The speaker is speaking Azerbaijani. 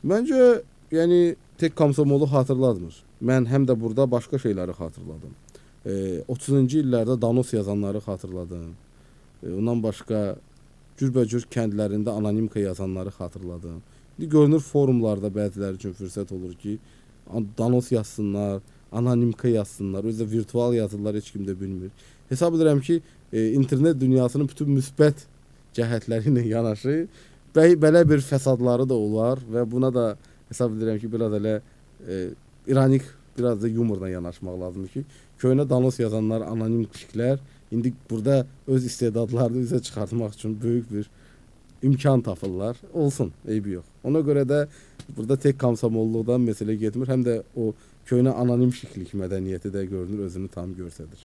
Məncə, yəni tek komsomolu xatırlatmır. Mən həm də burada başqa şeyləri xatırladım. 30-cu illərdə danos yazanları xatırladım. Ondan başqa cürbəcür kəndlərində anonimka yazanları xatırladım. İndi görünür forumlarda bəziləri üçün fürsət olur ki, danos yazsınlar, anonimka yazsınlar, özü də virtual yazırlar, heç kim də bilmir. Hesab edirəm ki, internet dünyasının bütün müsbət cəhətləri ilə yanaşı belə bir fəsadları da olar və buna da hesab edirəm ki, biraz elə ironik, biraz da yumorla yanaşmaq lazımdır ki, köhnə danos yazanlar, anonim kişilər indi burada öz istedadlarını üzə çıxartmaq üçün böyük bir imkan tapırlar. Olsun, eybi yox. Ona görə də burada tek komsomolluqdan məsələ getmir, həm də o köhnə anonim şiklik mədəniyyəti də görünür, özünü tam göstərir.